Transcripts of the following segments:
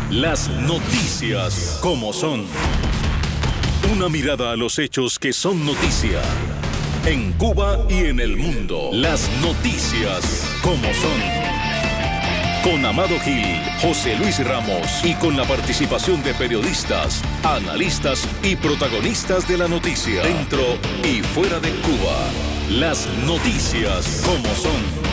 Las noticias como son. Una mirada a los hechos que son noticia. En Cuba y en el mundo. Las noticias como son. Con Amado Gil, José Luis Ramos y con la participación de periodistas, analistas y protagonistas de la noticia. Dentro y fuera de Cuba. Las noticias como son.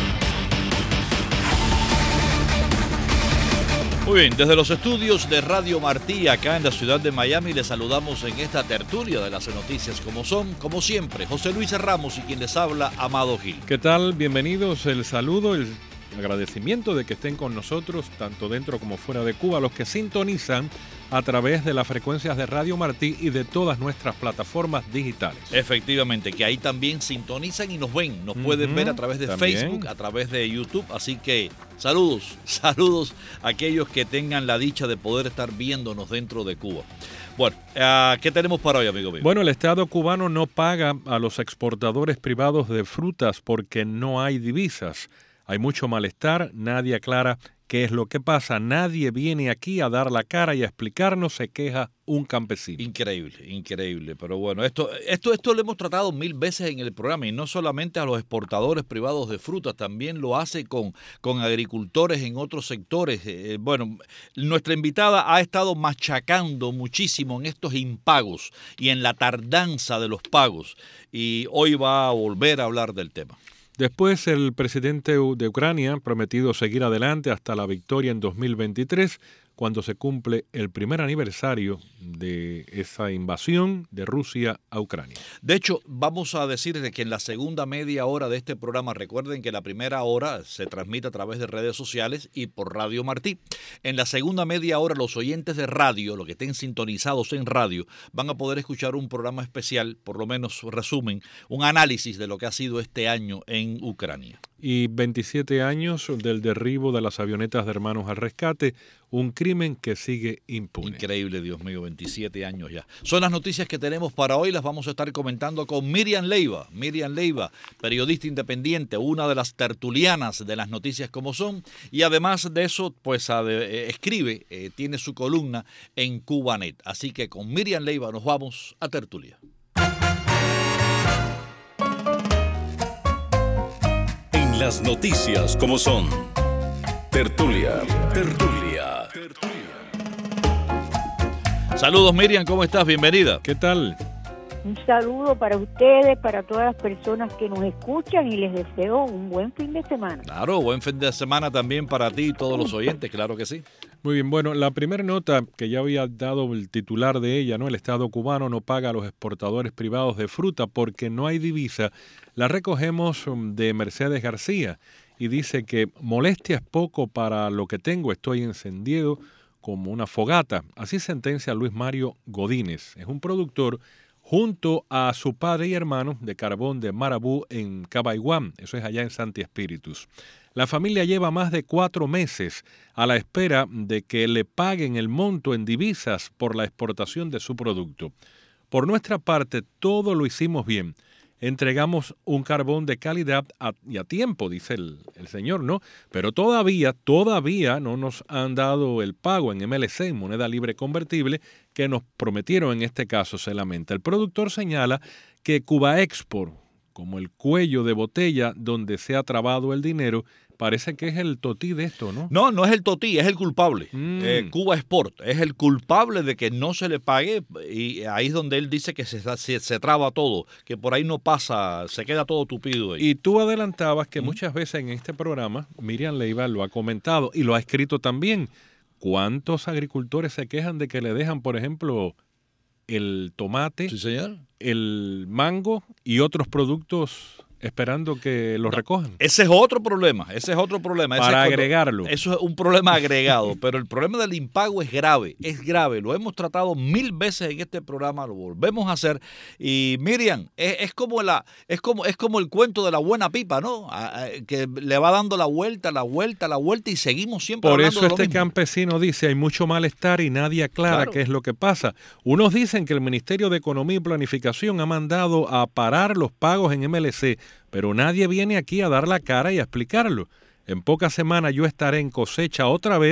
Muy bien, desde los estudios de Radio Martí, acá en la ciudad de Miami, les saludamos en esta tertulia de las noticias como son, como siempre, José Luis Ramos y quien les habla, Amado Gil. ¿Qué tal? Bienvenidos, el saludo, el agradecimiento de que estén con nosotros, tanto dentro como fuera de Cuba, los que sintonizan a través de las frecuencias de Radio Martí y de todas nuestras plataformas digitales. Efectivamente, que ahí también sintonizan y nos ven, nos pueden ver a través de también. Facebook, a través de YouTube, así que saludos a aquellos que tengan la dicha de poder estar viéndonos dentro de Cuba. Bueno, ¿qué tenemos para hoy, amigo mío? Bueno, el Estado cubano no paga a los exportadores privados de frutas porque no hay divisas. Hay mucho malestar, nadie aclara qué es lo que pasa, nadie viene aquí a dar la cara y a explicarnos, se queja un campesino. Increíble, pero bueno, esto lo hemos tratado 1000 veces en el programa y no solamente a los exportadores privados de frutas, también lo hace con agricultores en otros sectores. Bueno, nuestra invitada ha estado machacando muchísimo en estos impagos y en la tardanza de los pagos y hoy va a volver a hablar del tema. Después, el presidente de Ucrania ha prometido seguir adelante hasta la victoria en 2023, cuando se cumple el primer aniversario de esa invasión de Rusia a Ucrania. De hecho, vamos a decirles que en la segunda media hora de este programa, recuerden que la primera hora se transmite a través de redes sociales y por Radio Martí. En la segunda media hora, los oyentes de radio, los que estén sintonizados en radio, van a poder escuchar un programa especial, por lo menos resumen, un análisis de lo que ha sido este año en Ucrania. Y 27 años del derribo de las avionetas de Hermanos al Rescate, un crimen que sigue impune. Increíble, Dios mío, 27 años ya. Son las noticias que tenemos para hoy, las vamos a estar comentando con Miriam Leiva. Miriam Leiva, periodista independiente, una de las tertulianas de las noticias como son, y además de eso, pues escribe, tiene su columna en Cubanet. Así que con Miriam Leiva nos vamos a tertulia. Las noticias como son. Tertulia. Saludos, Miriam, ¿cómo estás? Bienvenida. ¿Qué tal? Un saludo para ustedes, para todas las personas que nos escuchan y les deseo un buen fin de semana. Claro, buen fin de semana también para ti y todos los oyentes, claro que sí. Muy bien, bueno, la primera nota que ya había dado el titular de ella, ¿no? El Estado cubano no paga a los exportadores privados de fruta porque no hay divisa. La recogemos de Mercedes García y dice que molestia es poco para lo que tengo, estoy encendido como una fogata. Así sentencia Luis Mario Godínez. Es un productor junto a su padre y hermano de carbón de Marabú en Cabaiguán, eso es allá en Santi Espíritus. La familia lleva más de 4 meses a la espera de que le paguen el monto en divisas por la exportación de su producto. Por nuestra parte, todo lo hicimos bien. Entregamos un carbón de calidad y a tiempo, dice el señor, ¿no? Pero todavía no nos han dado el pago en MLC, en moneda libre convertible, que nos prometieron en este caso, se lamenta. El productor señala que Cuba Export, como el cuello de botella donde se ha trabado el dinero, parece que es el totí de esto, ¿no? No es el totí, es el culpable. Cuba Export es el culpable de que no se le pague y ahí es donde él dice que se traba todo, que por ahí no pasa, se queda todo tupido ahí. Y tú adelantabas que muchas veces en este programa, Miriam Leiva lo ha comentado y lo ha escrito también. ¿Cuántos agricultores se quejan de que le dejan, por ejemplo, el tomate, sí, señor, el mango y otros productos esperando que los recojan? Ese es otro problema. Para agregarlo. Eso es un problema agregado, pero el problema del impago es grave. Lo hemos tratado 1000 veces en este programa, lo volvemos a hacer. Y Miriam, es como el cuento de la buena pipa, ¿no? Que le va dando la vuelta y seguimos siempre Por hablando eso de lo este mismo. Campesino dice, hay mucho malestar y nadie aclara qué es lo que pasa. Unos dicen que el Ministerio de Economía y Planificación ha mandado a parar los pagos en MLC, pero nadie viene aquí a dar la cara y a explicarlo. En pocas semanas yo estaré en cosecha otra vez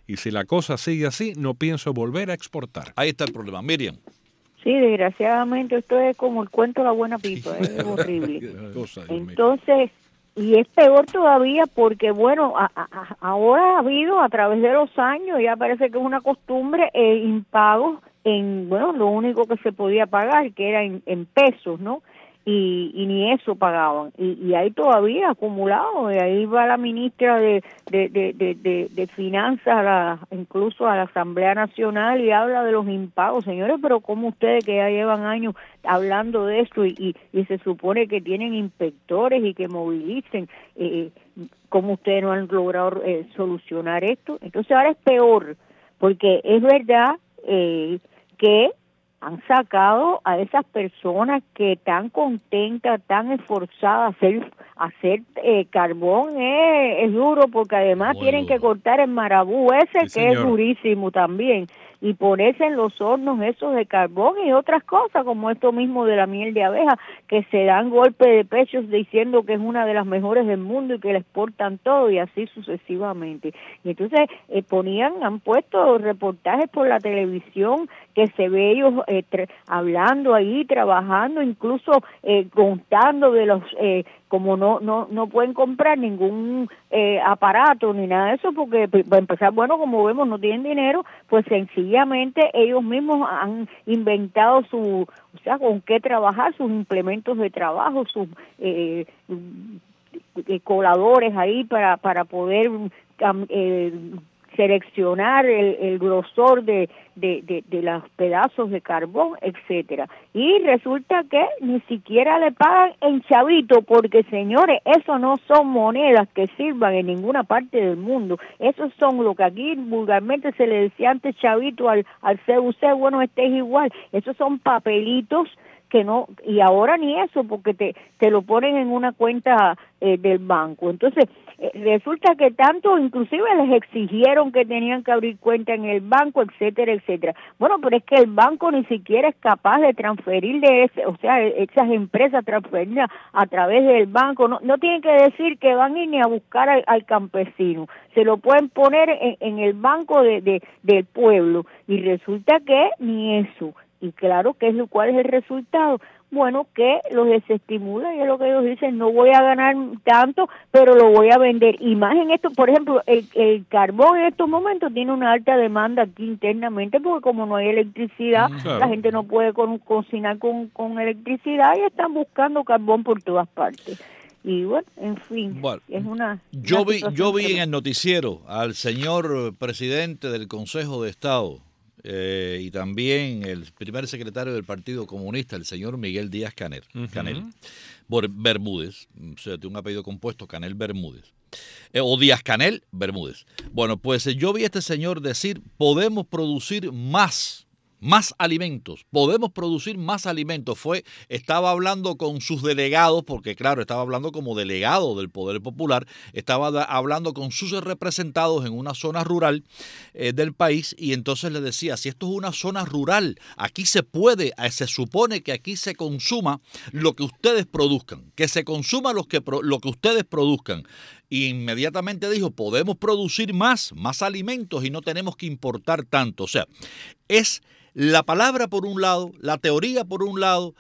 y si la cosa sigue así, no pienso volver a exportar. Ahí está el problema. Miriam. Sí, desgraciadamente esto es como el cuento de la buena pipa, es horrible. Entonces, y es peor todavía porque, bueno, ahora ha habido a través de los años, ya parece que es una costumbre, impagos en, bueno, lo único que se podía pagar, que era en pesos, ¿no? Y ni eso pagaban, y hay todavía acumulado, y ahí va la ministra de Finanzas, incluso a la Asamblea Nacional, y habla de los impagos. Señores, pero ¿cómo ustedes que ya llevan años hablando de esto y se supone que tienen inspectores y que movilicen, cómo ustedes no han logrado solucionar esto? Entonces ahora es peor, porque es verdad que han sacado a esas personas que tan contentas, tan esforzadas, hacer carbón es duro, porque además tienen que cortar el marabú ese, sí, que es durísimo también, y ponerse en los hornos esos de carbón y otras cosas, como esto mismo de la miel de abeja, que se dan golpes de pechos diciendo que es una de las mejores del mundo y que la exportan todo, y así sucesivamente. Y entonces han puesto reportajes por la televisión que se ve ellos hablando ahí, trabajando, incluso contando de los como no pueden comprar ningún aparato ni nada de eso, porque para empezar, bueno, como vemos, no tienen dinero, pues sencillamente ellos mismos han inventado o sea, con qué trabajar, sus implementos de trabajo, sus coladores ahí para poder seleccionar el grosor de los pedazos de carbón, etcétera. Y resulta que ni siquiera le pagan en chavito, porque, señores, eso no son monedas que sirvan en ninguna parte del mundo. Esos son lo que aquí vulgarmente se le decía antes chavito al CUC, bueno, este es igual. Esos son papelitos que no, y ahora ni eso, porque te lo ponen en una cuenta del banco. Entonces, resulta que tanto, inclusive les exigieron que tenían que abrir cuenta en el banco, etcétera, etcétera. Bueno, pero es que el banco ni siquiera es capaz de transferirle esas empresas, transferirlas a través del banco. No tienen que decir que van a ir ni a buscar al campesino. Se lo pueden poner en el banco del pueblo, y resulta que ni eso. Y claro, ¿cuál es el resultado? Bueno, que los desestimula, y es lo que ellos dicen: no voy a ganar tanto, pero lo voy a vender. Y más en esto, por ejemplo, el carbón en estos momentos tiene una alta demanda aquí internamente, porque como no hay electricidad, claro, la gente no puede cocinar con electricidad, y están buscando carbón por todas partes. Y bueno, en fin, es una... Yo vi en el noticiero al señor presidente del Consejo de Estado, y también el primer secretario del Partido Comunista, el señor Miguel Díaz Canel, Bermúdez, o sea, tiene un apellido compuesto, Canel Bermúdez, o Díaz Canel Bermúdez. Bueno, pues yo vi a este señor decir: podemos producir más alimentos, podemos producir más alimentos. Estaba hablando con sus delegados, porque claro, estaba hablando como delegado del Poder Popular, estaba hablando con sus representados en una zona rural del país, y entonces le decía: si esto es una zona rural, aquí se supone que aquí se consuma lo que ustedes produzcan, que se consuma lo que ustedes produzcan. Y inmediatamente dijo: podemos producir más alimentos y no tenemos que importar tanto. O sea, es la palabra por un lado, la teoría por un lado,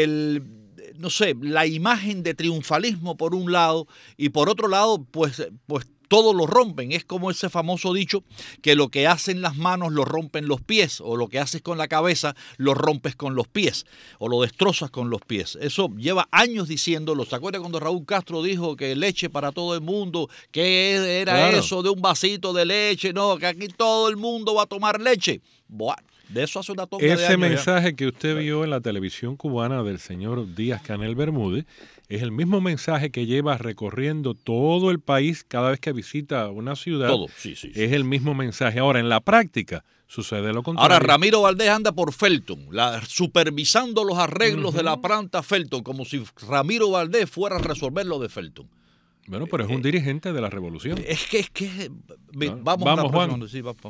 la imagen de triunfalismo por un lado, y por otro lado, pues todo lo rompen. Es como ese famoso dicho que lo que hacen las manos lo rompen los pies, o lo que haces con la cabeza lo rompes con los pies, o lo destrozas con los pies. Eso lleva años diciéndolo. ¿Se acuerda cuando Raúl Castro dijo que leche para todo el mundo? ¿Qué era claro eso de un vasito de leche? No, que aquí todo el mundo va a tomar leche. Bueno, de eso hace una tonga de años. Ese mensaje que usted vio en la televisión cubana del señor Díaz Canel Bermúdez es el mismo mensaje que lleva recorriendo todo el país cada vez que visita una ciudad. Todo, sí. Es el mismo mensaje. Ahora, en la práctica sucede lo contrario. Ahora, Ramiro Valdés anda por Felton, supervisando los arreglos de la planta Felton, como si Ramiro Valdés fuera a resolver lo de Felton. Bueno, pero es un dirigente de la revolución. Vamos, Juan. Sí, vamos.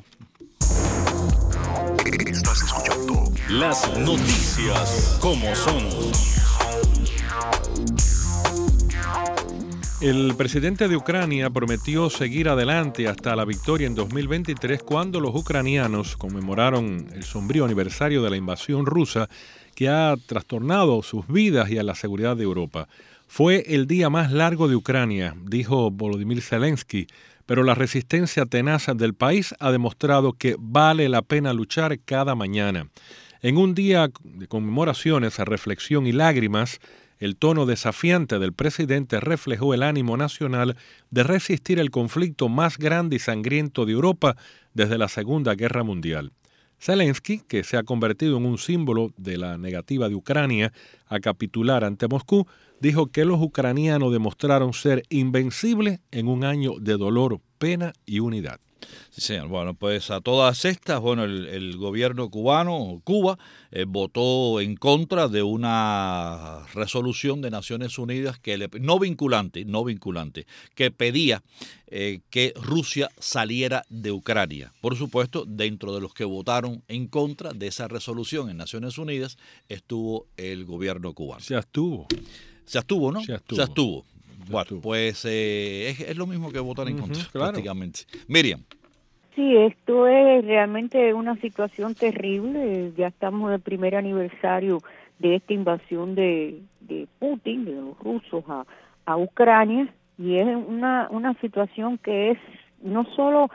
Estás escuchando las noticias como son. El presidente de Ucrania prometió seguir adelante hasta la victoria en 2023 cuando los ucranianos conmemoraron el sombrío aniversario de la invasión rusa que ha trastornado sus vidas y a la seguridad de Europa. Fue el día más largo de Ucrania, dijo Volodymyr Zelensky, pero la resistencia tenaz del país ha demostrado que vale la pena luchar cada mañana. En un día de conmemoraciones, reflexión y lágrimas, el tono desafiante del presidente reflejó el ánimo nacional de resistir el conflicto más grande y sangriento de Europa desde la Segunda Guerra Mundial. Zelensky, que se ha convertido en un símbolo de la negativa de Ucrania a capitular ante Moscú, dijo que los ucranianos demostraron ser invencibles en un año de dolor, pena y unidad. Sí, señor. Bueno, pues a todas estas, bueno, el gobierno cubano, Cuba, votó en contra de una resolución de Naciones Unidas que no vinculante, que pedía que Rusia saliera de Ucrania. Por supuesto, dentro de los que votaron en contra de esa resolución en Naciones Unidas estuvo el gobierno cubano. Se abstuvo. Se abstuvo, ¿no? Se abstuvo. Se abstuvo. Bueno, pues es lo mismo que votar en contra, claro. prácticamente. Miriam. Sí, esto es realmente una situación terrible. Ya estamos en el primer aniversario de esta invasión de Putin, de los rusos a Ucrania, y es una situación que es no solo,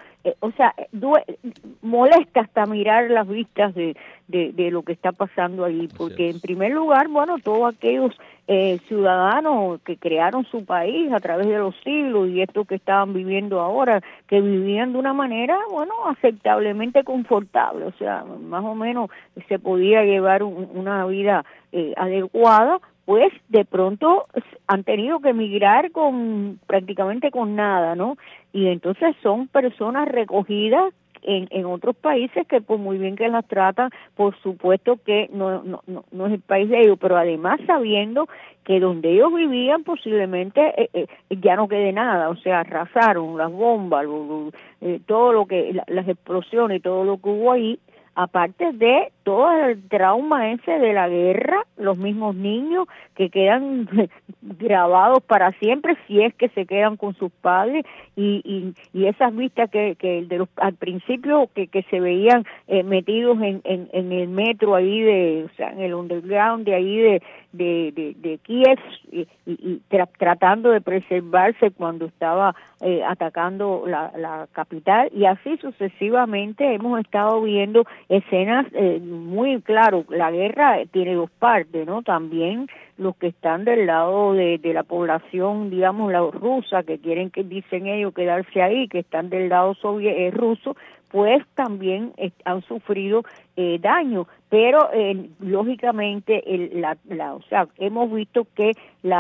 molesta hasta mirar las vistas de lo que está pasando allí, porque en primer lugar, bueno, todos aquellos ciudadanos que crearon su país a través de los siglos y estos que estaban viviendo ahora, que vivían de una manera, bueno, aceptablemente confortable, o sea, más o menos se podía llevar una vida adecuada, pues de pronto han tenido que emigrar prácticamente con nada, ¿no? Y entonces son personas recogidas en otros países que pues muy bien que las tratan, por supuesto que no es el país de ellos, pero además sabiendo que donde ellos vivían posiblemente ya no quede nada, o sea, arrasaron las bombas, todo lo que, las explosiones y todo lo que hubo ahí, aparte de todo el trauma ese de la guerra, los mismos niños que quedan grabados para siempre si es que se quedan con sus padres y esas vistas que de los al principio que se veían metidos en el metro ahí o sea, en el underground de ahí de Kiev y tratando de preservarse cuando estaba atacando la capital, y así sucesivamente hemos estado viendo escenas muy claro. La guerra tiene dos partes, ¿no? También los que están del lado de la población, digamos, la rusa, que dicen ellos quedarse ahí, que están del lado ruso, pues también han sufrido daño, pero lógicamente o sea, hemos visto que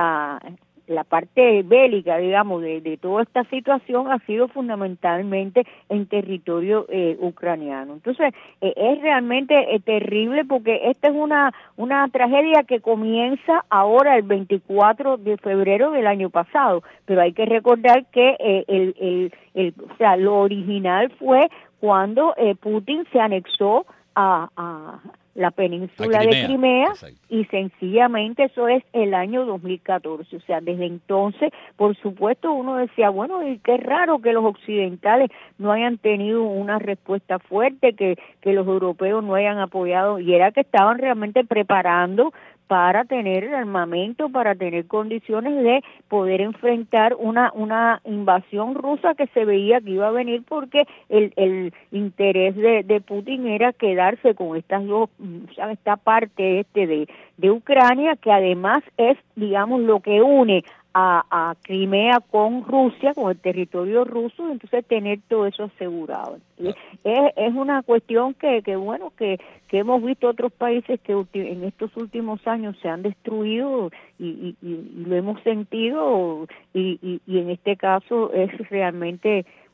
la parte bélica, digamos, de toda esta situación ha sido fundamentalmente en territorio ucraniano. Entonces, es realmente terrible porque esta es una tragedia que comienza ahora el 24 de febrero del año pasado, pero hay que recordar que o sea, lo original fue cuando Putin se anexó a la península de Crimea, y sencillamente eso es el año 2014, o sea, desde entonces, por supuesto, uno decía, bueno, y qué raro que los occidentales no hayan tenido una respuesta fuerte, que los europeos no hayan apoyado, y era que estaban realmente preparando para tener armamento, para tener condiciones de poder enfrentar una invasión rusa que se veía que iba a venir, porque el interés de Putin era quedarse con estas dos, o sea, esta parte de Ucrania, que además es, digamos, lo que une a Crimea con Rusia, con el territorio ruso, entonces tener todo eso asegurado. Es una cuestión que hemos visto otros países que en estos últimos años se han destruido y lo hemos sentido, y en este caso es realmente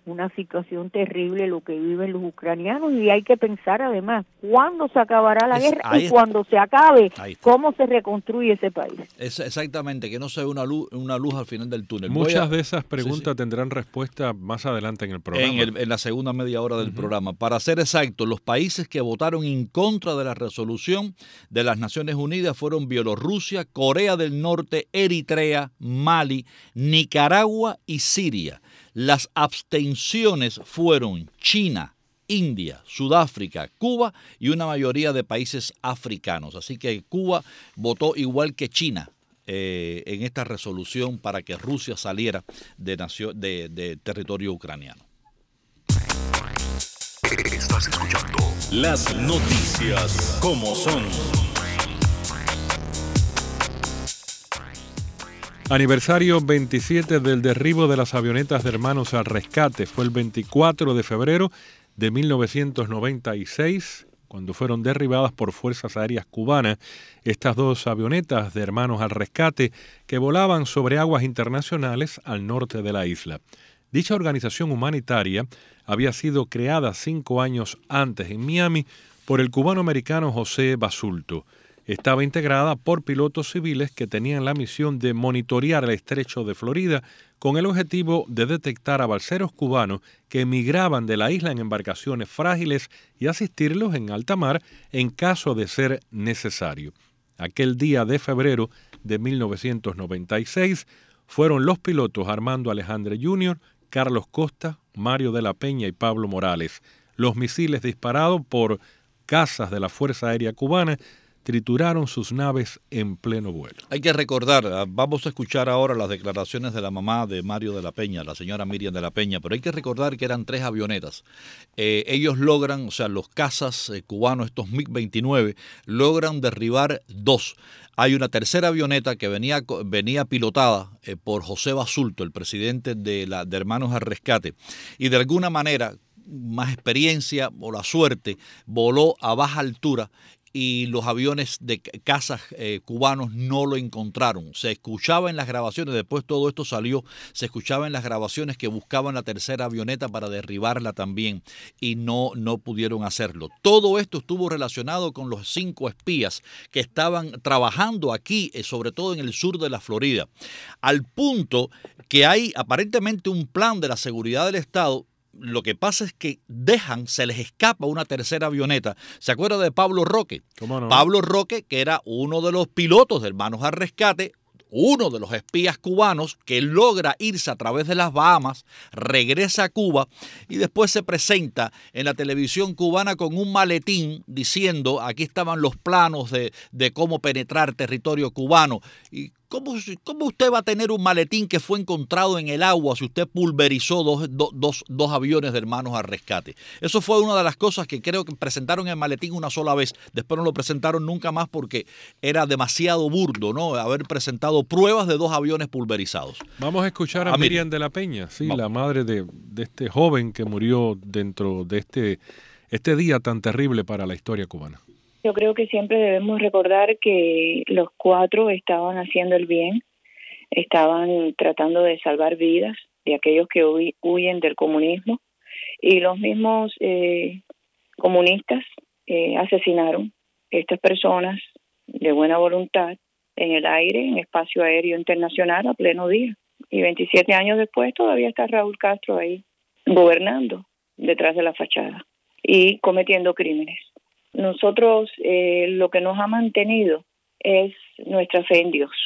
una situación terrible lo que viven los ucranianos, y hay que pensar además cuándo se acabará la guerra y cuando se acabe, cómo se reconstruye ese país. Es exactamente, que no se ve una luz al final del túnel. Muchas de esas preguntas tendrán respuesta más adelante en el programa. En la segunda media hora del programa. Para ser exacto, los países que votaron en contra de la resolución de las Naciones Unidas fueron Bielorrusia, Corea del Norte, Eritrea, Mali, Nicaragua y Siria. Las abstenciones fueron China, India, Sudáfrica, Cuba y una mayoría de países africanos. Así que Cuba votó igual que China en esta resolución para que Rusia saliera de territorio ucraniano. Estás escuchando las noticias como son. Aniversario 27 del derribo de las avionetas de Hermanos al Rescate. Fue el 24 de febrero de 1996, cuando fueron derribadas por fuerzas aéreas cubanas estas dos avionetas de Hermanos al Rescate que volaban sobre aguas internacionales al norte de la isla. Dicha organización humanitaria había sido creada 5 años antes en Miami por el cubano-americano José Basulto. Estaba integrada por pilotos civiles que tenían la misión de monitorear el estrecho de Florida con el objetivo de detectar a balseros cubanos que emigraban de la isla en embarcaciones frágiles y asistirlos en alta mar en caso de ser necesario. Aquel día de febrero de 1996 fueron los pilotos Armando Alejandre Jr., Carlos Costa, Mario de la Peña y Pablo Morales. Los misiles disparados por cazas de la Fuerza Aérea Cubana trituraron sus naves en pleno vuelo. Hay que recordar, vamos a escuchar ahora las declaraciones de la mamá de Mario de la Peña, la señora Miriam de la Peña, pero hay que recordar que eran 3 avionetas. Ellos logran, o sea, los cazas cubanos, estos MiG-29, logran derribar 2. Hay una tercera avioneta que venía pilotada por José Basulto, el presidente de Hermanos al Rescate, y de alguna manera, más experiencia o la suerte, voló a baja altura y los aviones de cazas cubanos no lo encontraron. Se escuchaba en las grabaciones, después todo esto salió, se escuchaba en las grabaciones que buscaban la tercera avioneta para derribarla también y no pudieron hacerlo. Todo esto estuvo relacionado con los 5 espías que estaban trabajando aquí, sobre todo en el sur de la Florida, al punto que hay aparentemente un plan de la seguridad del Estado. Lo que pasa es que se les escapa una tercera avioneta. ¿Se acuerda de Pablo Roque? ¿Cómo no? Pablo Roque, que era uno de los pilotos de Hermanos al Rescate, uno de los espías cubanos que logra irse a través de las Bahamas, regresa a Cuba y después se presenta en la televisión cubana con un maletín diciendo, aquí estaban los planos de cómo penetrar territorio cubano. Y ¿Cómo usted va a tener un maletín que fue encontrado en el agua si usted pulverizó dos aviones de Hermanos al Rescate? Eso fue una de las cosas que creo que presentaron el maletín una sola vez. Después no lo presentaron nunca más porque era demasiado burdo, ¿no? Haber presentado pruebas de 2 aviones pulverizados. Vamos a escuchar a Miriam de la Peña, sí, la madre de este joven que murió dentro de este día tan terrible para la historia cubana. Yo creo que siempre debemos recordar que los 4 estaban haciendo el bien, estaban tratando de salvar vidas de aquellos que huyen del comunismo, y los mismos comunistas asesinaron estas personas de buena voluntad en el aire, en espacio aéreo internacional a pleno día. Y 27 años después todavía está Raúl Castro ahí gobernando detrás de la fachada y cometiendo crímenes. Nosotros lo que nos ha mantenido es nuestra fe en Dios,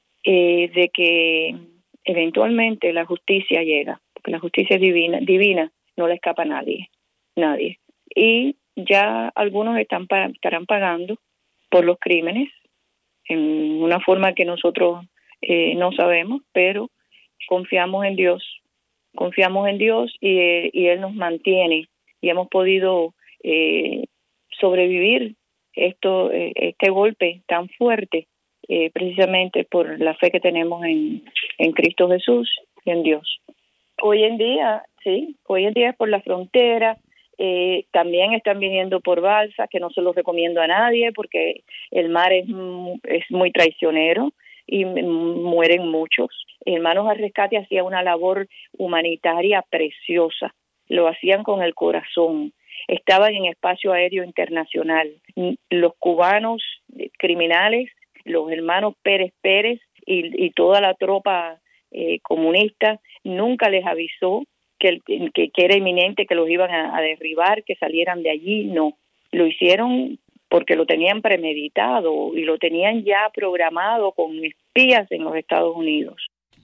de que eventualmente la justicia llega, porque la justicia es divina, no le escapa a nadie. Y ya algunos estarán pagando por los crímenes en una forma que nosotros no sabemos, pero confiamos en Dios y Él nos mantiene y hemos podido sobrevivir este golpe tan fuerte precisamente por la fe que tenemos en Cristo Jesús y en Dios. Hoy en día es por la frontera, también están viniendo por balsa, que no se los recomiendo a nadie porque el mar es muy traicionero. y mueren muchos. Hermanos al Rescate hacía una labor humanitaria preciosa, lo hacían con el corazón, estaban en espacio aéreo internacional. Los cubanos criminales, los hermanos Pérez y toda la tropa comunista nunca les avisó que era inminente, que los iban a derribar, que salieran de allí. No, lo hicieron porque lo tenían premeditado y lo tenían ya programado con espías en los Estados Unidos.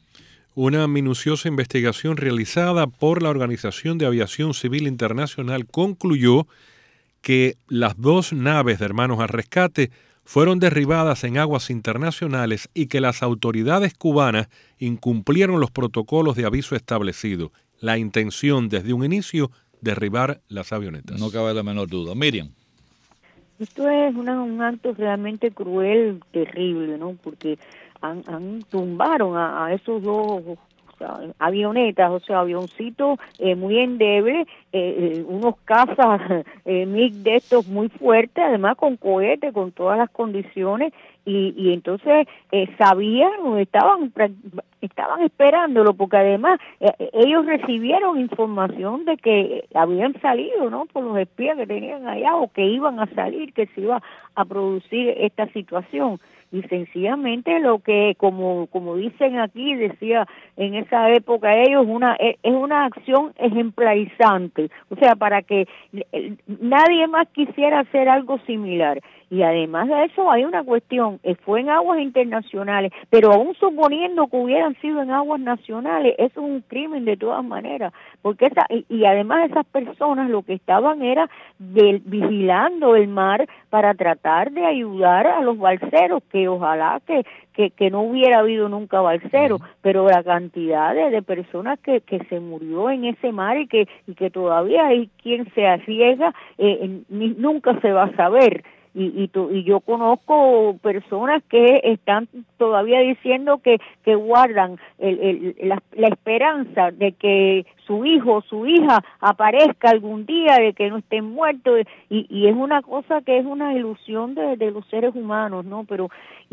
Una minuciosa investigación realizada por la Organización de Aviación Civil Internacional concluyó que las 2 naves de Hermanos al Rescate fueron derribadas en aguas internacionales y que las autoridades cubanas incumplieron los protocolos de aviso establecidos. La intención desde un inicio, derribar las avionetas. No cabe la menor duda. Miriam. Esto es un acto realmente cruel, terrible, ¿no? Porque tumbaron a esos dos avionetas, avioncitos muy endebles, unos cazas MiG de estos muy fuertes, además con cohetes, con todas las condiciones, y entonces sabían, estaban esperándolo, porque además ellos recibieron información de que habían salido, ¿no?, por los espías que tenían allá, o que iban a salir, que se iba a producir esta situación. Y sencillamente lo que, como dicen aquí, decía en esa época ellos, es una acción ejemplarizante, o sea, para que nadie más quisiera hacer algo similar. Y además de eso hay una cuestión, fue en aguas internacionales, pero aún suponiendo que hubieran sido en aguas nacionales, eso es un crimen de todas maneras, porque y además esas personas lo que estaban era vigilando el mar para tratar de ayudar a los balseros, que ojalá que no hubiera habido nunca balseros, pero la cantidad de personas que se murió en ese mar y que todavía hay quien se arriesga, nunca se va a saber. Y yo conozco personas que están todavía diciendo que guardan la esperanza de que su hijo o su hija aparezca algún día, de que no estén muertos, y es una cosa que es una ilusión de los seres humanos, ¿no? Pero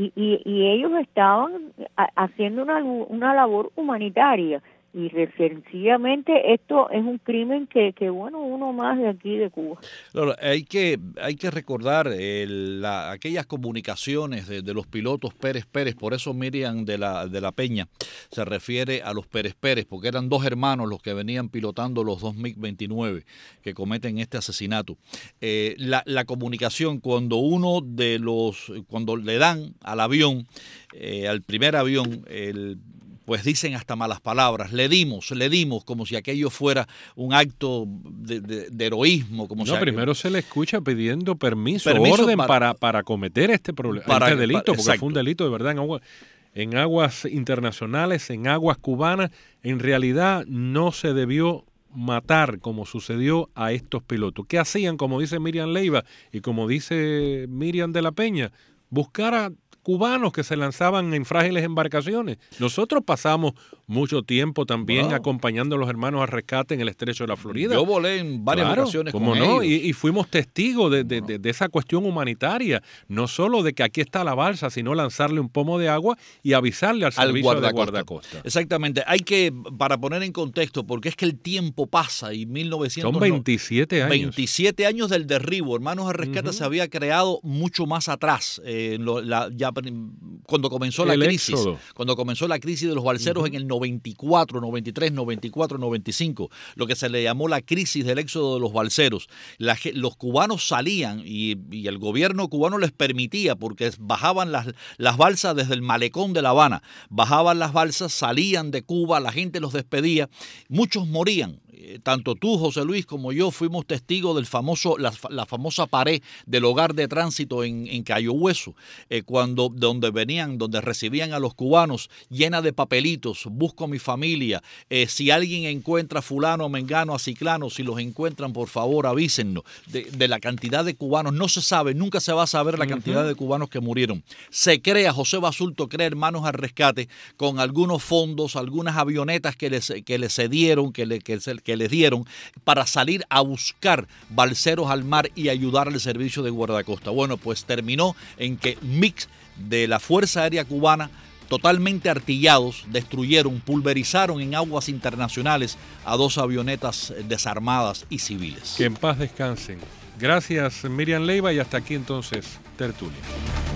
y ellos estaban haciendo una labor humanitaria. Y sencillamente esto es un crimen que uno más de aquí de Cuba. Claro, hay que recordar aquellas comunicaciones de los pilotos Pérez, por eso Miriam de la Peña se refiere a los Pérez, porque eran 2 hermanos los que venían pilotando los 2 MiG-29 que cometen este asesinato. La comunicación, cuando cuando le dan al avión, al primer avión, pues dicen hasta malas palabras, le dimos, como si aquello fuera un acto de heroísmo. Primero se le escucha pidiendo permiso orden para cometer este delito, porque fue un delito de verdad en aguas internacionales, en aguas cubanas. En realidad no se debió matar como sucedió a estos pilotos. ¿Qué hacían? Como dice Miriam Leiva y como dice Miriam de la Peña, buscar a cubanos que se lanzaban en frágiles embarcaciones. Nosotros pasamos mucho tiempo también acompañando a los Hermanos al Rescate en el Estrecho de la Florida. Yo volé en varias ocasiones con ellos. Y fuimos testigos de esa cuestión humanitaria, no solo de que aquí está la balsa, sino lanzarle un pomo de agua y avisarle al servicio de guardacosta. Exactamente. Hay que, para poner en contexto, porque es que el tiempo pasa y 1900... Son 27 años. 27 años del derribo. Hermanos al Rescate se había creado mucho más atrás, cuando comenzó la crisis. Éxodo. Cuando comenzó la crisis de los balseros en el 94, 93, 94, 95, lo que se le llamó la crisis del éxodo de los balseros. Los cubanos salían y el gobierno cubano les permitía, porque bajaban las balsas desde el malecón de La Habana, bajaban las balsas, salían de Cuba, la gente los despedía, muchos morían. Tanto tú, José Luis, como yo fuimos testigos del la famosa pared del hogar de tránsito en Cayo Hueso, donde recibían a los cubanos, llena de papelitos: busco a mi familia, si alguien encuentra a fulano, a mengano, a ciclano, si los encuentran, por favor avísennos. De la cantidad de cubanos, no se sabe, nunca se va a saber la cantidad de cubanos que murieron. Se crea, José Basulto crea Hermanos al Rescate con algunos fondos, algunas avionetas que les cedieron, que les dieron para salir a buscar balseros al mar y ayudar al servicio de guardacosta. Bueno, pues terminó en que MiG de la Fuerza Aérea Cubana totalmente artillados, destruyeron, pulverizaron en aguas internacionales a 2 avionetas desarmadas y civiles. Que en paz descansen. Gracias, Miriam Leiva, y hasta aquí entonces, Tertulia.